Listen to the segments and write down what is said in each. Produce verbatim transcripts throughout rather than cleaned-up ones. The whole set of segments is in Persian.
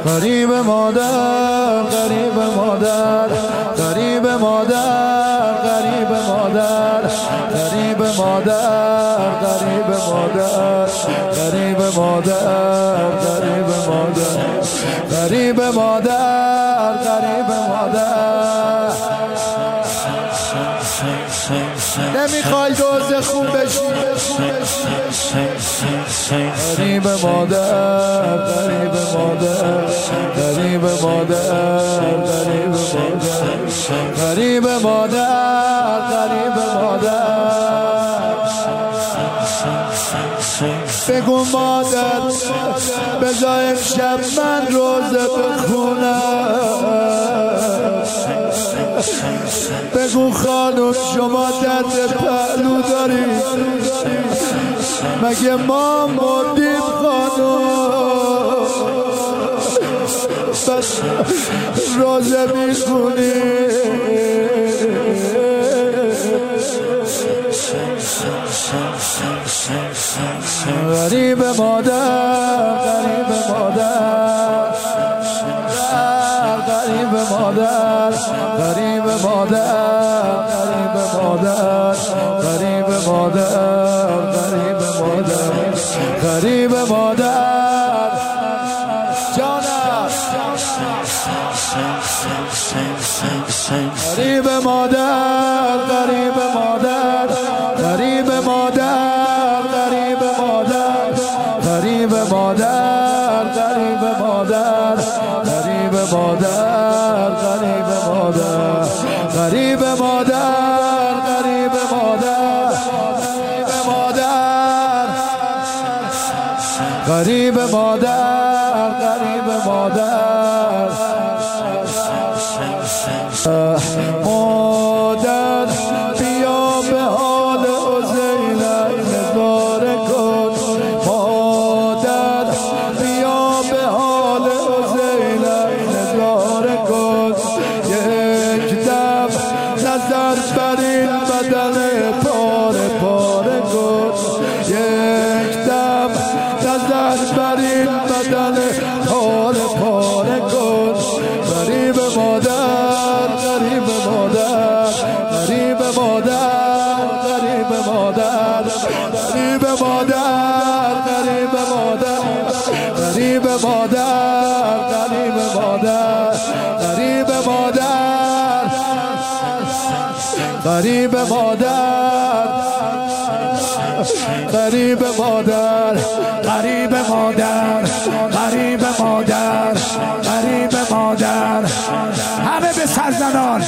غریب مادر غریب مادر غریب مادر غریب مادر غریب مادر غریب مادر غریب مادر غریب مادر غریب مادر غریب مادر نمیخوای دوز خوب بشی غریب مادر غریب مادر غریب مادر غریب مادر غریب مادر غریب مادر بگو مادر بذار امشب من روزه بخونم بگو خانم شما درد پهلو داری مگه ما مردیم خانم بس روزه میخونیم غریب مادر غریب مادر غریب مادر غریب مادر غریب مادر غریب مادر غریب مادر غریب مادر جانم غریب مادر غریب مادر غریب مادر غریب مادر غریب مادر غریب مادر غریب مادر غریب مادر غریب مادر غریب مادر غریب مادر غریب مادر مادر بیا به حال زینب نظاره کن مادر بیا به حال زینب نظاره کن یک دم نظر بر این بدن پاره پاره کن یک دم نظر بر این بدن پاره پاره کن غریب مادر غریب مادر غریب مادر غریب مادر غریب مادر غریب مادر غریب مادر غریب مادر غریب مادر غریب مادر غریب مادر غریب مادر غریب مادر غریب مادر همه به سرزنان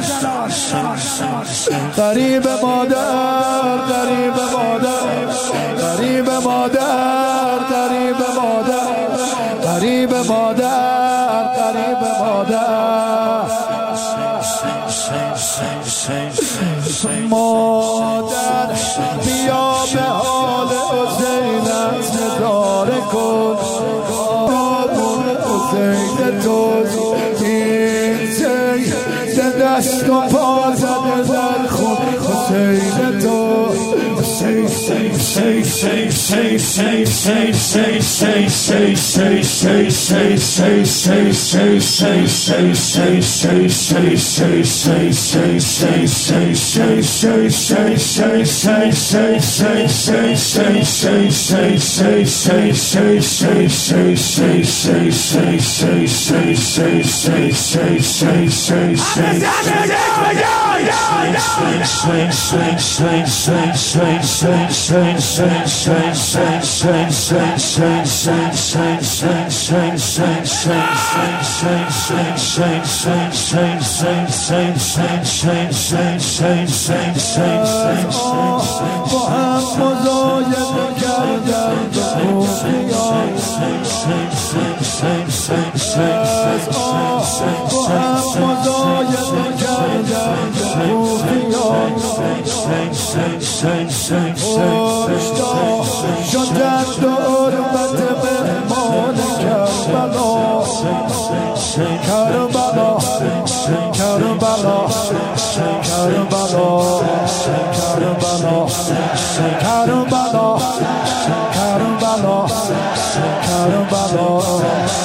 غریب مادر غریب مادر غریب مادر غریب مادر غریب مادر غریب مادر مادر بیا به حال زینب نظاره کن حسین تو این زین دست و پا زده در خون حسین تو با هم مزاید کردم با هم مزاید کردم شدن دوربت مهمان کربلا کربلا کربلا کربلا کربلا کربلا کربلا کربلا